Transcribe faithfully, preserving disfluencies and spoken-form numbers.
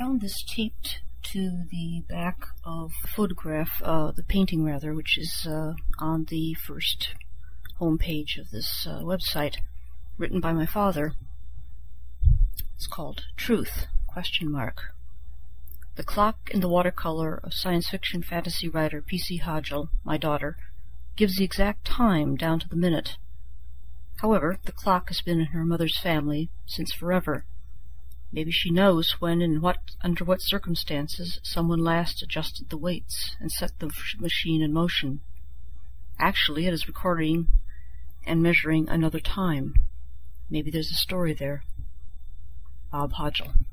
found this taped to the back of the photograph, uh, the painting rather, which is uh, on the first home page of this uh, website, written by my father. It's called Truth, question mark. The clock in the watercolor of science fiction fantasy writer P C Hodgel, my daughter, gives the exact time down to the minute. However, the clock has been in her mother's family since forever. Maybe she knows when and what, under what circumstances someone last adjusted the weights and set the machine in motion. Actually, it is recording and measuring another time. Maybe there's a story there. Bob Hodgel.